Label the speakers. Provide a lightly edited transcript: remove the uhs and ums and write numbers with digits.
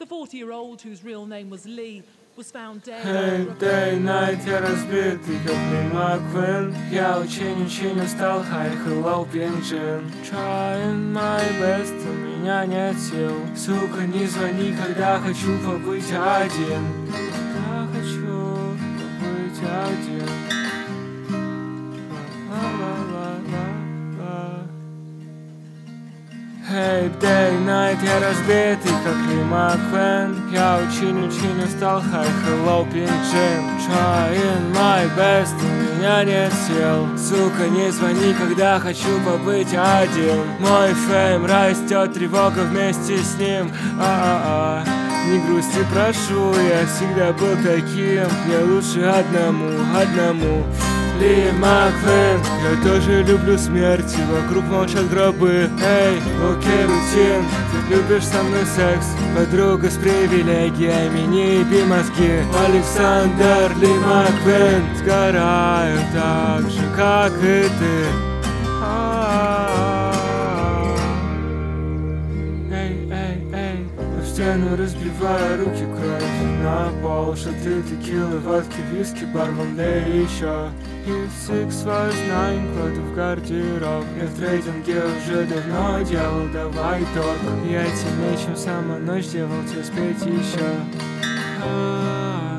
Speaker 1: The 40-year-old, whose real name was Lee, was found dead.
Speaker 2: Hey, day, night, я разбитый, как Ли Маквин. Я очень устал, hi, hello, Пинджин. Trying my best, у меня нет сил. Сука, не звони, когда хочу побыть один. Когда хочу побыть один. Hey, day, night, я разбитый, как Ли Маквин. Я очень устал, hi, hello, Пинджин. Trying my best, у меня нет сил. Сука, не звони, когда хочу побыть один. Мой фейм растет, тревога вместе с ним. Не грусти, прошу, я всегда был таким. Мне лучше одному. Ли Маквин, я тоже люблю смерть, и вокруг молчат гробы. Эй, окей, рутин, ты любишь со мной секс, подруга с привилегиями, не еби мозги. Александр Ли Маквин, сгораю так же, как и ты. Эй, в стену разбивая руки, кровь на пол, шоты, текилы, водки, виски, бармен, да и еще. И 619 кладу в гардероб. Я в трейдинге уже давно делал, давай торг. Я темнее, чем сама ночь, делал тебе спеть еще.